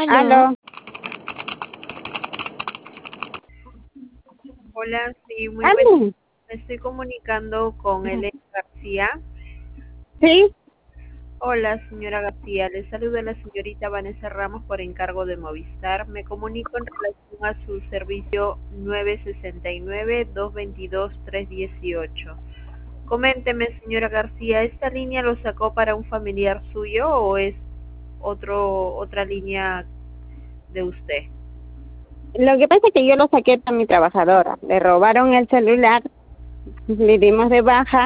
Aló. Aló. Hola, sí, muy buenas. Aló. Me estoy comunicando con Elena García. Sí. Hola, señora García. Le saluda la señorita Vanessa Ramos por encargo de Movistar. Me comunico en relación a su servicio 969-222-318. Coménteme, señora García, ¿esta línea lo sacó para un familiar suyo o es otra línea de usted? Lo que pasa es que yo lo saqué para mi trabajadora. Le robaron el celular, le dimos de baja,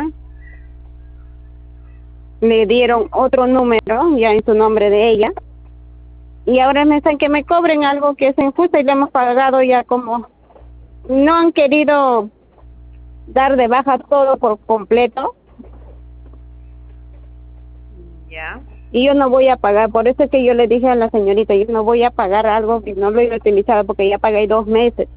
le dieron otro número, ya en su nombre de ella, y ahora me están que me cobren algo que es injusto y le hemos pagado ya como... No han querido dar de baja todo por completo Ya. y yo no voy a pagar. Por eso es que yo le dije a la señorita, yo no voy a pagar algo que no lo he utilizado porque ya pagué 2 meses.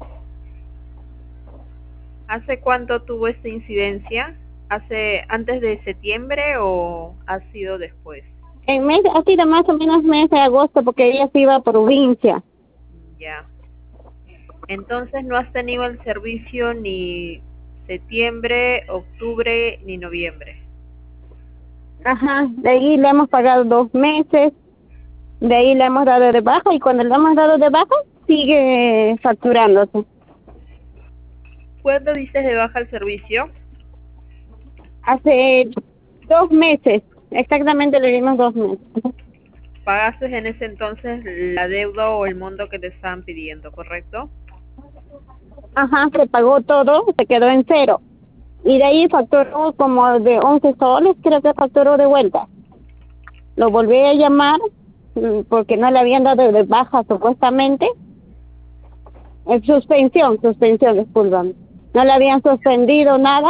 ¿Hace cuánto tuvo esta incidencia? ¿Antes de septiembre o ha sido después? Ha sido más o menos mes de agosto porque ella se iba a provincia. Ya. Entonces no has tenido el servicio ni septiembre, octubre ni noviembre. Ajá, de ahí le hemos pagado 2 meses, de ahí le hemos dado de baja y cuando le hemos dado de baja sigue facturándose. ¿Cuándo diste de baja el servicio? Hace 2 meses, exactamente le dimos 2 meses. Pagaste en ese entonces la deuda o el monto que te estaban pidiendo, ¿correcto? Ajá, se pagó todo, se quedó en cero. Y de ahí facturó como de 11 soles, creo que facturó de vuelta. Lo volví a llamar porque no le habían dado de baja supuestamente. Suspensión, disculpan. No le habían suspendido nada.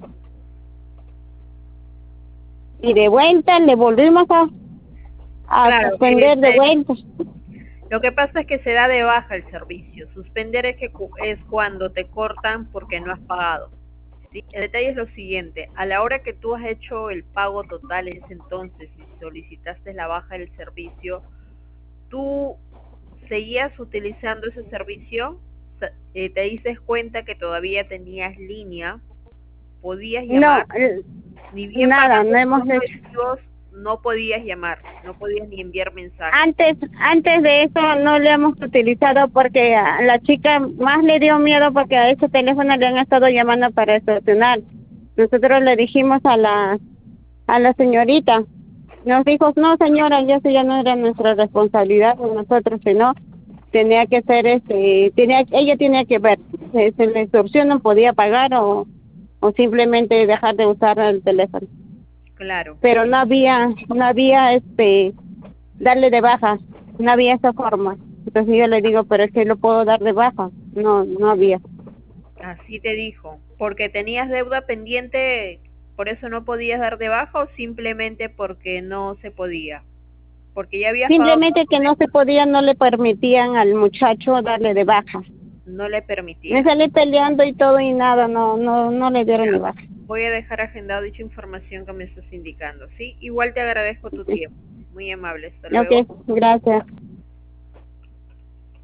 Y de vuelta le volvimos a Claro, suspender de vuelta. lo que pasa es que se da de baja el servicio. Suspender es cuando te cortan porque no has pagado. ¿Sí? El detalle es lo siguiente, a la hora que tú has hecho el pago total en ese entonces y solicitaste la baja del servicio, ¿tú seguías utilizando ese servicio? ¿Te dices cuenta que todavía tenías línea? ¿Podías No, llamar? Ni bien nada, pagando no hemos tus hecho. recibos, no podías llamar, no podías ni enviar mensajes. Antes de eso no le hemos utilizado porque a la chica más le dio miedo porque a ese teléfono le han estado llamando para extorsionar. Nosotros le dijimos a la señorita, nos dijo, no señora, ya eso ya no era nuestra responsabilidad de nosotros, sino tenía que ser ella tenía que ver si la extorsión no podía pagar o simplemente dejar de usar el teléfono. Claro. Pero no había darle de baja, no había esa forma. Entonces yo le digo, pero es que lo puedo dar de baja. No había. Así te dijo. ¿Porque tenías deuda pendiente, por eso no podías dar de baja o simplemente porque no se podía? Porque ya habías pagado, Simplemente que no se podía, no le permitían al muchacho darle de baja. no le Me permitían. salí peleando y todo y nada, no le dieron de Ya. baja. Voy a dejar agendado dicha información que me estás indicando, ¿sí? Igual te agradezco tu tiempo. Muy amable. Hasta luego. Ok, gracias.